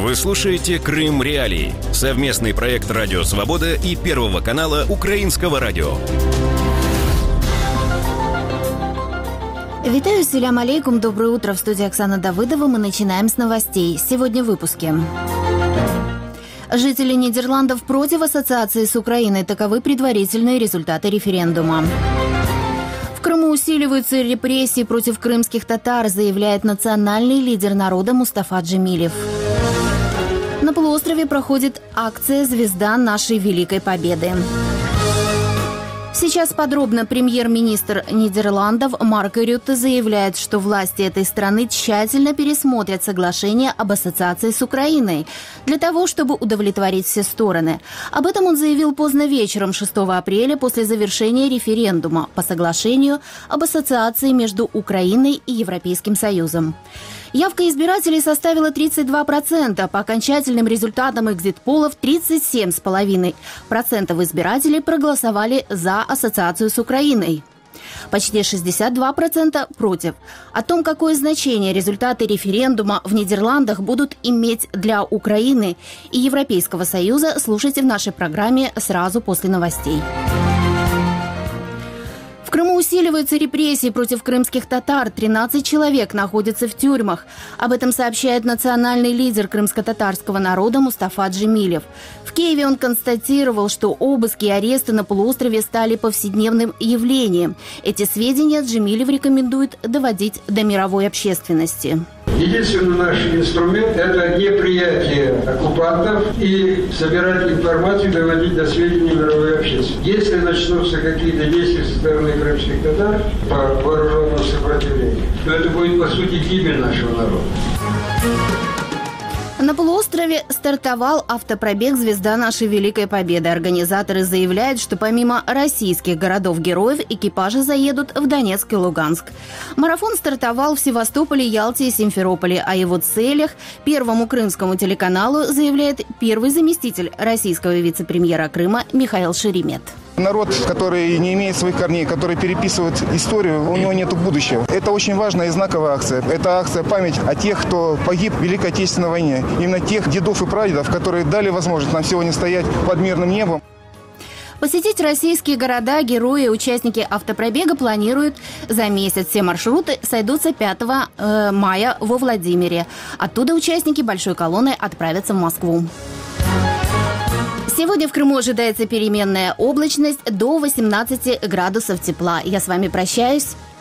Вы слушаете «Крым Реалии» – совместный проект «Радио Свобода» и Первого канала Украинского радио. Витаю, селям алейкум, доброе утро. В студии Оксана Давыдова. Мы начинаем с новостей. Сегодня в выпуске. Жители Нидерландов против ассоциации с Украиной. Таковы предварительные результаты референдума. В Крыму усиливаются репрессии против крымских татар, заявляет национальный лидер народа Мустафа Джемилев. На полуострове проходит акция «Звезда нашей Великой Победы». Сейчас подробно. Премьер-министр Нидерландов Марк Рютте заявляет, что власти этой страны тщательно пересмотрят соглашение об ассоциации с Украиной для того, чтобы удовлетворить все стороны. Об этом он заявил поздно вечером 6 апреля после завершения референдума по соглашению об ассоциации между Украиной и Европейским Союзом. Явка избирателей составила 32%, по окончательным результатам экзит-полов 37,5% избирателей проголосовали за ассоциацию с Украиной. Почти 62% против. О том, какое значение результаты референдума в Нидерландах будут иметь для Украины и Европейского Союза, слушайте в нашей программе сразу после новостей. В Крыму усиливаются репрессии против крымских татар. 13 человек находятся в тюрьмах. Об этом сообщает национальный лидер крымско-татарского народа Мустафа Джемилев. В Киеве он констатировал, что обыски и аресты на полуострове стали повседневным явлением. Эти сведения Джемилев рекомендует доводить до мировой общественности. Единственный наш инструмент – это неприятие оккупантов и собирать информацию, доводить до сведения мировой общественности. Если начнутся какие-то действия со стороны крымских татар по вооруженному сопротивлению, то это будет, по сути, гибель нашего народа. На полуострове стартовал автопробег «Звезда нашей Великой Победы». Организаторы заявляют, что помимо российских городов-героев экипажи заедут в Донецк и Луганск. Марафон стартовал в Севастополе, Ялте и Симферополе. О его целях Первому крымскому телеканалу заявляет первый заместитель российского вице-премьера Крыма Михаил Шеремет. Народ, который не имеет своих корней, который переписывает историю, у него нет будущего. Это очень важная и знаковая акция. Это акция память о тех, кто погиб в Великой Отечественной войне. Именно тех дедов и прадедов, которые дали возможность нам сегодня стоять под мирным небом. Посетить российские города, герои и участники автопробега планируют за месяц. Все маршруты сойдутся 5 мая во Владимире. Оттуда участники большой колонны отправятся в Москву. Сегодня в Крыму ожидается переменная облачность до 18 градусов тепла. Я с вами прощаюсь.